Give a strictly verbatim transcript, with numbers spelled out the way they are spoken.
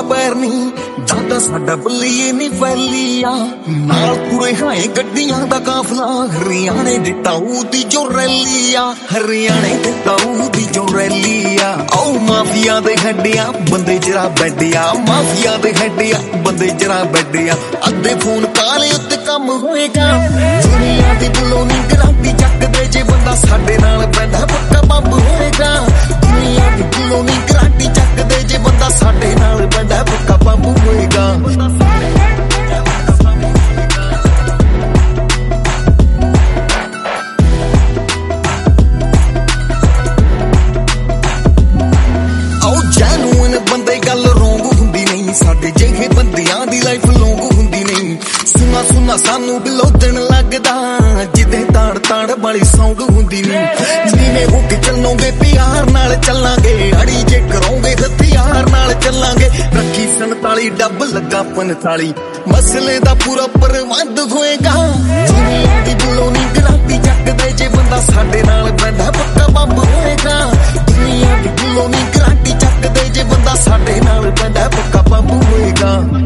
पैर नी दादा साडा बल्लीए नी वैलिया नाल तुरे हाए गड्डियां दा काफला हरियाणे दे ताऊ दी जो रैलिया हरियाणे दे ताऊ दी जो रैलिया आओ माफिया दे हड्डिया बंदे जरा बैठिया माफिया दे हड्डिया बंदे जरा बैठिया अद्धे फोन काले उत्ते कम होएगा दुनिया दी बुलों नी गरांटी चकदे जे बंदा साडे नाल पैंदा पक्का बंब होएगा दुनिया दी बुलों नी गरांटी चकदे जे बंदा साडे नाल पैंदा पक्का बंब होएगा आओ जैनुइन बंदे गल रोंग हुंदी नहीं साडे जेहे बंदियां दी लाइफ लोंग हुंदी नहीं सुना सुना सानू बिलोदन लगदा जिदे ताड़ ताड़ वाली सौंग हुंदी नहीं नीवे हो के चलोगे प्यार नाल चलांगे अड़ी जे करोगे हथियार नाल चलांगे रखी सनताली डब लगा पंताली मसले दा पूरा प्रबंध होएगा दुनिया दी बुलों नी गरांटी चकदे जे बंदा साडे नाल पैंदा पक्का बंब होएगा दुनिया दी बुलों नी गरांटी चकदे जे बंदा साडे नाल पैंदा पक्का बंब होएगा।